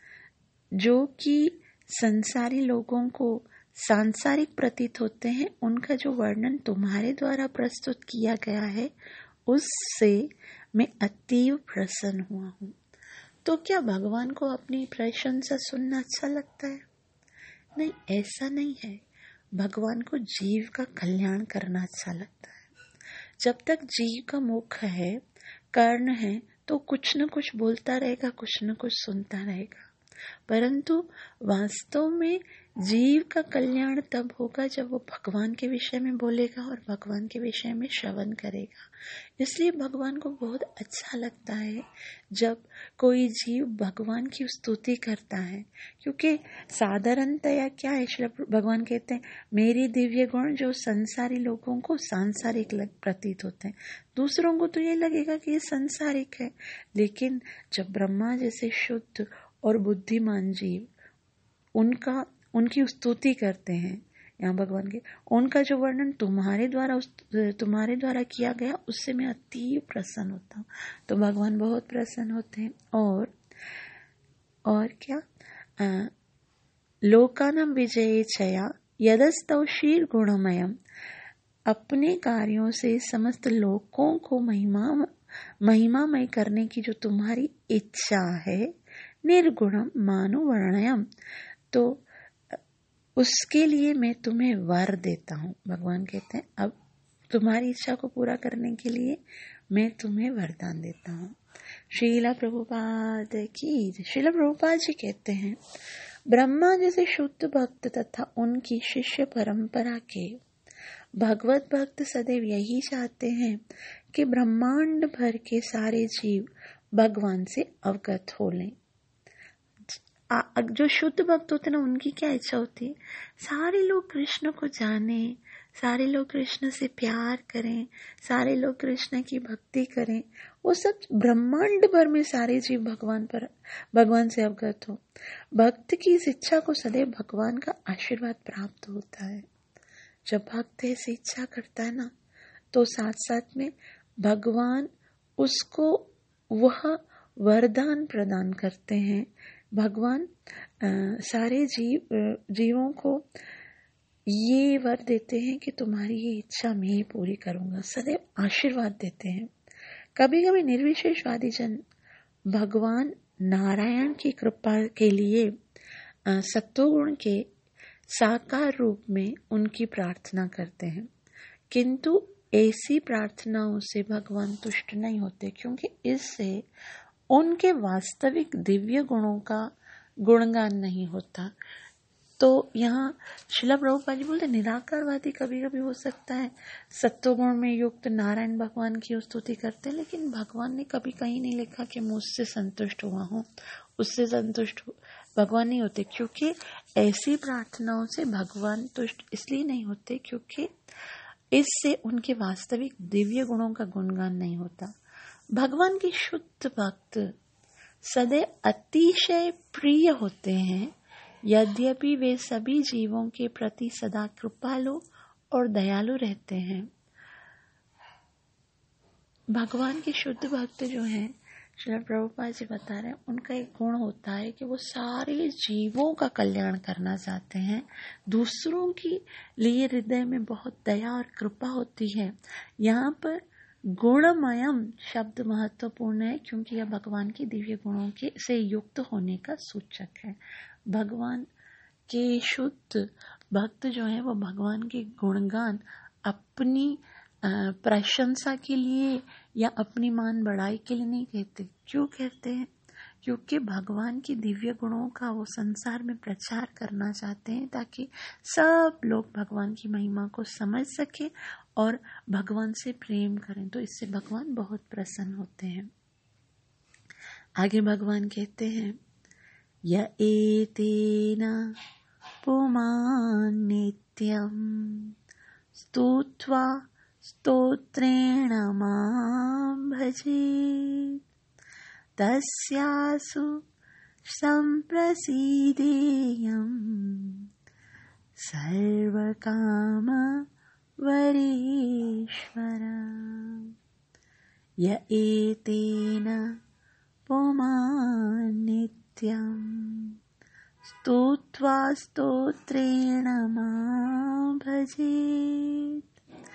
जो कि संसारी लोगों को सांसारिक प्रतीत होते हैं, उनका जो वर्णन तुम्हारे द्वारा प्रस्तुत किया गया है, उससे मैं अतीव प्रसन्न हुआ हूँ। तो क्या भगवान को अपनी प्रशंसा सुनना अच्छा लगता है? नहीं, ऐसा नहीं है। भगवान को जीव का कल्याण करना अच्छा लगता है। जब तक जीव का मुख है, कर्ण है, तो कुछ न कुछ बोलता रहेगा, कुछ न कुछ सुनता रहेगा। परंतु वास्तव में जीव का कल्याण तब होगा जब वो भगवान के विषय में बोलेगा और भगवान के विषय में श्रवण करेगा। इसलिए भगवान को बहुत अच्छा लगता है जब कोई जीव भगवान की स्तुति करता है, क्योंकि साधारणतया क्या है, श्री भगवान कहते हैं मेरी दिव्य गुण जो संसारी लोगों को सांसारिक प्रतीत होते हैं, दूसरों को तो ये लगेगा कि ये संसारिक है। लेकिन जब ब्रह्मा जैसे शुद्ध और बुद्धिमान जीव उनका उनकी स्तुति करते हैं, यहाँ भगवान के, उनका जो वर्णन तुम्हारे द्वारा तुम्हारे द्वारा किया गया, उससे मैं अति प्रसन्न होता हूँ। तो भगवान बहुत प्रसन्न होते हैं। और और क्या, लोकानां विजये छया यदस्तौ शीर गुणमयम, अपने कार्यों से समस्त लोकों को महिमा महिमामय करने की जो तुम्हारी इच्छा है, निर्गुणम मानु वर्णयम, तो उसके लिए मैं तुम्हें वर देता हूँ। भगवान कहते हैं अब तुम्हारी इच्छा को पूरा करने के लिए मैं तुम्हें वरदान देता हूँ। श्रीला प्रभुपाद की। श्रीला प्रभुपाद जी कहते हैं ब्रह्मा जैसे शुद्ध भक्त तथा उनकी शिष्य परंपरा के भगवत भक्त सदैव यही चाहते हैं कि ब्रह्मांड भर के सारे जीव भगवान से अवगत हो लें। जो शुद्ध भक्त होते हैं ना, उनकी क्या इच्छा होती है, सारे लोग कृष्ण को जाने, सारे लोग कृष्ण से प्यार करें, सारे लोग कृष्ण की भक्ति करें, वो सब ब्रह्मांड भर में सारे जीव भगवान पर भगवान से अवगत हो। भक्त की इस इच्छा को सदैव भगवान का आशीर्वाद प्राप्त होता है। जब भक्त ऐसी इच्छा करता है ना, तो साथ साथ में भगवान उसको वह वरदान प्रदान करते हैं। भगवान आ, सारे जीव जीवों को ये वर देते हैं कि तुम्हारी ये इच्छा मैं ही पूरी करूंगा, सदैव आशीर्वाद देते हैं। कभी कभी निर्विशेषवादी जन भगवान नारायण की कृपा के लिए सत्वगुण के साकार रूप में उनकी प्रार्थना करते हैं, किंतु ऐसी प्रार्थनाओं से भगवान तुष्ट नहीं होते, क्योंकि इससे उनके वास्तविक दिव्य गुणों का गुणगान नहीं होता। तो यहाँ श्रील प्रभुपाद जी बोलते निराकारवादी कभी कभी हो सकता है सत्वगुण में युक्त नारायण भगवान की स्तुति करते हैं, लेकिन भगवान ने कभी कहीं नहीं लिखा कि मुझसे संतुष्ट हुआ हूँ, उससे संतुष्ट भगवान नहीं होते। क्योंकि ऐसी प्रार्थनाओं से भगवान तुष्ट इसलिए नहीं होते क्योंकि इससे उनके वास्तविक दिव्य गुणों का गुणगान नहीं होता। भगवान के शुद्ध भक्त सदैव अतिशय प्रिय होते हैं, यद्यपि वे सभी जीवों के प्रति सदा कृपालु और दयालु रहते हैं। भगवान के शुद्ध भक्त जो हैं, श्रील प्रभुपाद जी बता रहे हैं, उनका एक गुण होता है कि वो सारे जीवों का कल्याण करना चाहते हैं। दूसरों के लिए हृदय में बहुत दया और कृपा होती है। यहाँ पर गुणमयम शब्द महत्वपूर्ण है, क्योंकि यह भगवान के दिव्य गुणों के से युक्त होने का सूचक है। भगवान के शुद्ध भक्त जो है वो भगवान के गुणगान अपनी प्रशंसा के लिए या अपनी मान बढ़ाई के लिए नहीं कहते। क्यों कहते हैं? क्योंकि भगवान की दिव्य गुणों का वो संसार में प्रचार करना चाहते हैं, ताकि सब लोग भगवान की महिमा को समझ सके और भगवान से प्रेम करें। तो इससे भगवान बहुत प्रसन्न होते हैं। आगे भगवान कहते हैं, य एतेन पुमान् नित्यं स्तुत्वा स्तोत्रेण मां भजेत् तस्यासु सम्प्रसीदेयं सर्वकाम वरेश्वर। य एतेन पुमान् नित्यं स्तुत्वा स्तोत्रेण मां भजेत्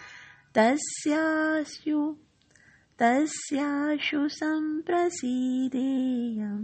तस्यासु तस्याशु सम्प्रसीदेयं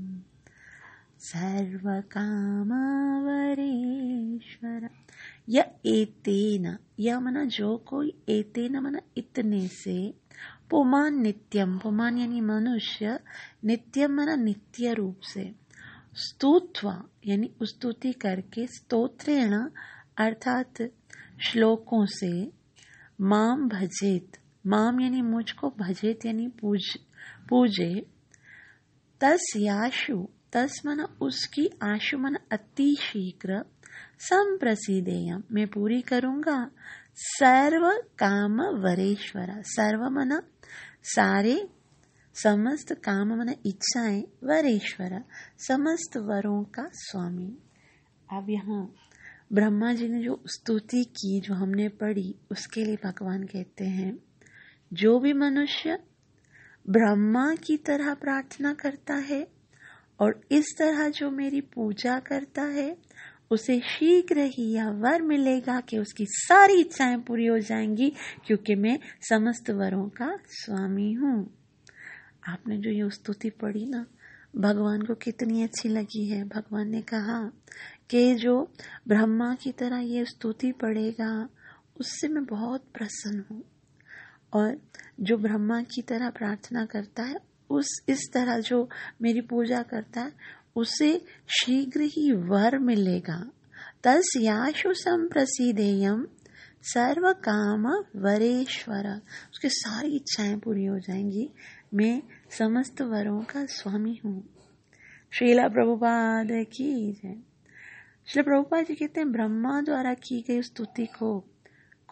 सर्वकामवरेश्वर। य एतेन, यह मना जो कोई, एतेन मना इतने से, पुमान नित्यम, पुमान यानी मनुष्य, नित्यम मना नित्य रूप से, स्तुत्वा यानी स्तुति करके, स्तोत्रेण अर्थात श्लोकों से, माम भजेत, माम यानी मुझको, भजेत यानी पूज पूजे, तस याशु, तस मना उसकी, आशु मना अति शीघ्र, संप्रसीदेयम मैं पूरी करूंगा, सर्व काम वरेश्वर, सर्व मना सारे, समस्त काम मना इच्छाएं, वरेश्वर समस्त वरों का स्वामी। अब यहाँ ब्रह्मा जी ने जो स्तुति की, जो हमने पढ़ी, उसके लिए भगवान कहते हैं, जो भी मनुष्य ब्रह्मा की तरह प्रार्थना करता है और इस तरह जो मेरी पूजा करता है, उसे शीघ्र ही यह वर मिलेगा कि उसकी सारी इच्छाएं पूरी हो जाएंगी, क्योंकि मैं समस्त वरों का स्वामी हूँ। आपने जो ये स्तुति पढ़ी ना, भगवान को कितनी अच्छी लगी है। भगवान ने कहा कि जो ब्रह्मा की तरह ये स्तुति पढ़ेगा, उससे मैं बहुत प्रसन्न हूँ, और जो ब्रह्मा की तरह प्रार्थना करता है, उस इस तरह जो मेरी पूजा करता है, उसे शीघ्र ही वर मिलेगा। तस याशु संप्रसीदेयम सर्व काम वरेश्वर, उसकी सारी इच्छाएं पूरी हो जाएंगी, मैं समस्त वरों का स्वामी हूँ। श्रीला प्रभुपाद की जय। श्री प्रभुपाद जी कहते हैं, ब्रह्मा द्वारा की गई स्तुति को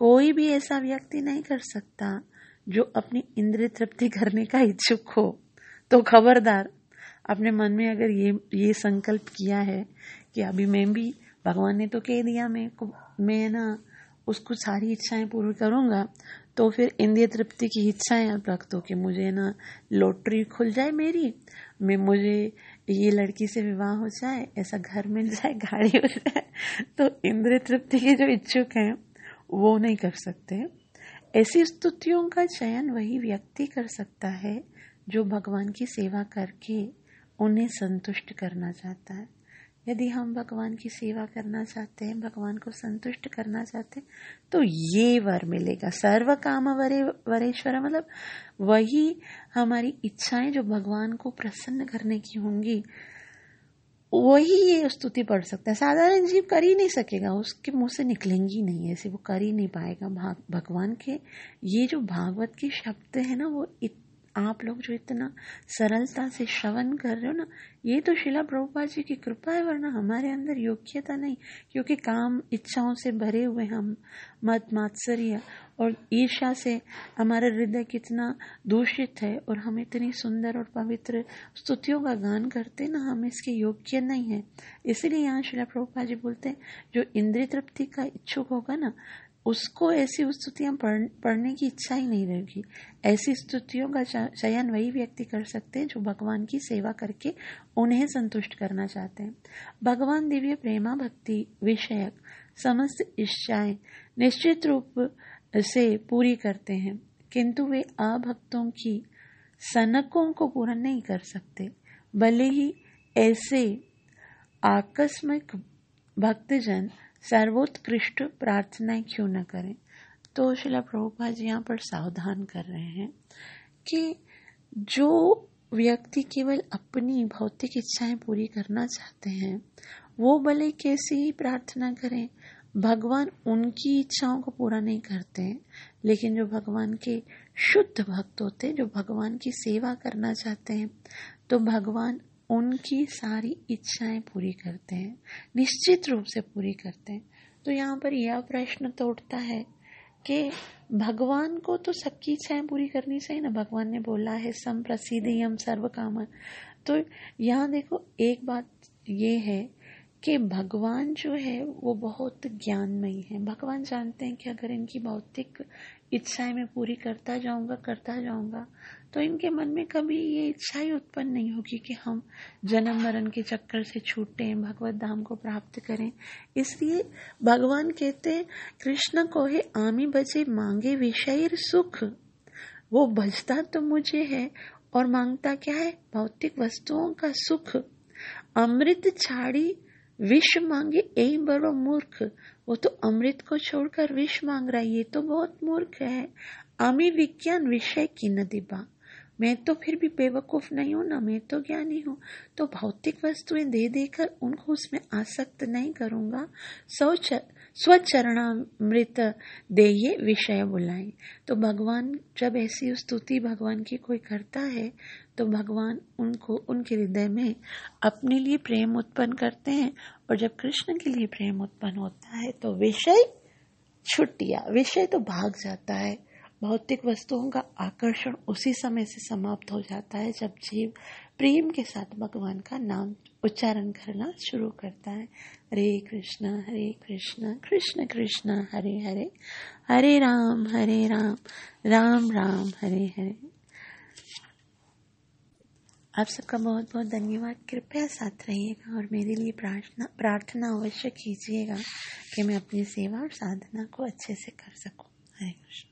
कोई भी ऐसा व्यक्ति नहीं कर सकता जो अपनी इंद्रिय तृप्ति करने का इच्छुक हो। तो खबरदार, अपने मन में अगर ये ये संकल्प किया है कि अभी मैं भी, भगवान ने तो कह दिया मैं को मैं ना उसको सारी इच्छाएं पूरी करूंगा, तो फिर इंद्रिय तृप्ति की इच्छाएं आप रख दो कि मुझे ना लॉटरी खुल जाए मेरी, मैं मुझे ये लड़की से विवाह हो जाए, ऐसा घर मिल जाए, गाड़ी हो जाए। तो इंद्रिय तृप्ति के जो इच्छुक हैं वो नहीं कर सकते। ऐसी स्तुतियों का चयन वही व्यक्ति कर सकता है जो भगवान की सेवा करके उन्हें संतुष्ट करना चाहता है। यदि हम भगवान की सेवा करना चाहते हैं, भगवान को संतुष्ट करना चाहते हैं, तो ये वर मिलेगा। सर्व काम वरे वरेश्वर, मतलब वही हमारी इच्छाएं जो भगवान को प्रसन्न करने की होंगी, वही ये स्तुति पढ़ सकता है। साधारण जीव कर ही नहीं सकेगा, उसके मुंह से निकलेंगी नहीं, ऐसे वो कर ही नहीं पाएगा। भगवान के ये जो भागवत के शब्द है ना, वो इत, आप लोग जो इतना सरलता से श्रवण कर रहे हो ना, ये तो शिला प्रभुपाद जी की कृपा है, वरना हमारे अंदर योग्यता नहीं। क्योंकि काम इच्छाओं से भरे हुए हम, मत मात्सर्य और ईर्ष्या से हमारा हृदय कितना दूषित है, और हम इतनी सुंदर और पवित्र स्तुतियों का गान करते ना, हम इसके योग्य नहीं है। इसीलिए यहाँ शिला प्रभुपाद जी बोलते हैं, जो इंद्रिय तृप्ति का इच्छुक होगा ना, उसको ऐसी स्तुतियां पढ़, पढ़ने की इच्छा ही नहीं रहेगी। ऐसी स्तुतियों का चयन वही व्यक्ति कर सकते हैं जो भगवान की सेवा करके उन्हें संतुष्ट करना चाहते हैं। भगवान दिव्य प्रेमा भक्ति विषयक समस्त इच्छाएं निश्चित रूप से पूरी करते हैं, किंतु वे अभक्तों की सनकों को पूरा नहीं कर सकते। भले ही ऐसे आकस्मिक भक्तजन सर्वोत्कृष्ट प्रार्थनाएं क्यों न करें। तो शिला प्रभुपाद जी यहाँ पर सावधान कर रहे हैं कि जो व्यक्ति केवल अपनी भौतिक इच्छाएं पूरी करना चाहते हैं, वो भले कैसी ही प्रार्थना करें, भगवान उनकी इच्छाओं को पूरा नहीं करते हैं। लेकिन जो भगवान के शुद्ध भक्त होते हैं, जो भगवान की सेवा करना चाहते हैं, तो भगवान उनकी सारी इच्छाएं पूरी करते हैं, निश्चित रूप से पूरी करते हैं। तो यहाँ पर यह प्रश्न तो उठता है कि भगवान को तो सबकी इच्छाएं पूरी करनी चाहिए ना। भगवान ने बोला है संप्रसिद्धियम सर्व काम। तो यहाँ देखो, एक बात ये है कि भगवान जो है वो बहुत ज्ञानमयी है। भगवान जानते हैं कि अगर इनकी भौतिक इच्छाएं मैं पूरी करता जाऊंगा करता जाऊंगा तो इनके मन में कभी ये इच्छा ही उत्पन्न नहीं होगी कि हम जन्म मरण के चक्कर से छूटें, भगवत धाम को प्राप्त करें। इसलिए भगवान कहते हैं, कृष्ण को है आमी बजे मांगे विषय सुख। वो भजता तो मुझे है और मांगता क्या है? भौतिक वस्तुओं का सुख। अमृत छाड़ी विष मांगे यही बड़ो मूर्ख। वो तो अमृत को छोड़कर विष मांग रहा है, ये तो बहुत मूर्ख है। आमी विज्ञान विषय की न दिबा। मैं तो फिर भी बेवकूफ नहीं हूं ना, मैं तो ज्ञानी हूं। तो भौतिक वस्तुएं दे देकर उनको उसमें आसक्त नहीं करूंगा। स्वचरणामृत देये विषय बुलाए। तो भगवान जब ऐसी स्तुति भगवान की कोई करता है तो भगवान उनको उनके हृदय में अपने लिए प्रेम उत्पन्न करते हैं। और जब कृष्ण के लिए प्रेम उत्पन्न होता है तो विषय छुट्टिया, विषय तो भाग जाता है। भौतिक वस्तुओं का आकर्षण उसी समय से समाप्त हो जाता है जब जीव प्रेम के साथ भगवान का नाम उच्चारण करना शुरू करता है। हरे कृष्ण हरे कृष्ण कृष्ण कृष्ण हरे हरे, हरे राम हरे राम राम राम हरे हरे। आप सबका बहुत बहुत धन्यवाद। कृपया साथ रहिएगा और मेरे लिए प्रार्थना प्रार्थना अवश्य कीजिएगा कि मैं अपनी सेवा और साधना को अच्छे से कर सकूं। हरे कृष्ण।